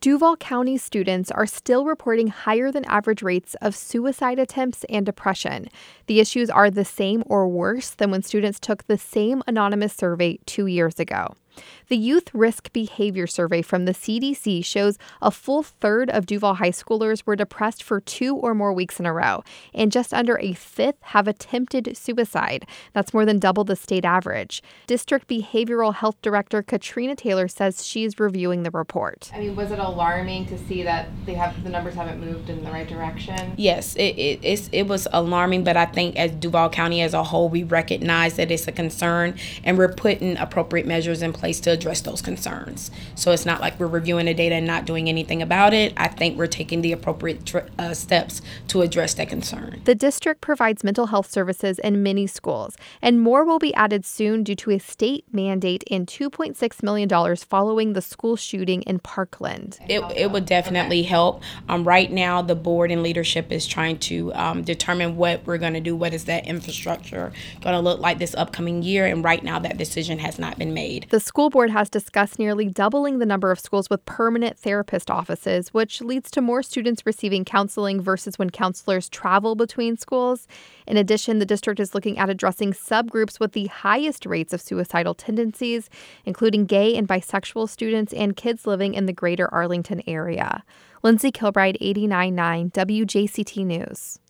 Duval County students are still reporting higher than average rates of suicide attempts and depression. The issues are the same or worse than when students took the same anonymous survey 2 years ago. The Youth Risk Behavior Survey from the CDC shows a full third of Duval high schoolers were depressed for 2 or more weeks in a row, and just under a fifth have attempted suicide. That's more than double the state average. District Behavioral Health Director Katrina Taylor says she's reviewing the report. Was it alarming to see that the numbers haven't moved in the right direction? Yes, it was alarming, but I think as Duval County as a whole, we recognize that it's a concern, and we're putting appropriate measures in place to address those concerns. So it's not like we're reviewing the data and not doing anything about it. I think we're taking the appropriate steps to address that concern. The district provides mental health services in many schools, and more will be added soon due to a state mandate and $2.6 million following the school shooting in Parkland. It would definitely help. Right now, the board and leadership is trying to determine what we're going to do. What is that infrastructure going to look like this upcoming year? And right now, that decision has not been made. The school board has discussed nearly doubling the number of schools with permanent therapist offices, which leads to more students receiving counseling versus when counselors travel between schools. In addition, the district is looking at addressing subgroups with the highest rates of suicidal tendencies, including gay and bisexual students and kids living in the greater Arlington area. Lindsay Kilbride, 89.9 WJCT News.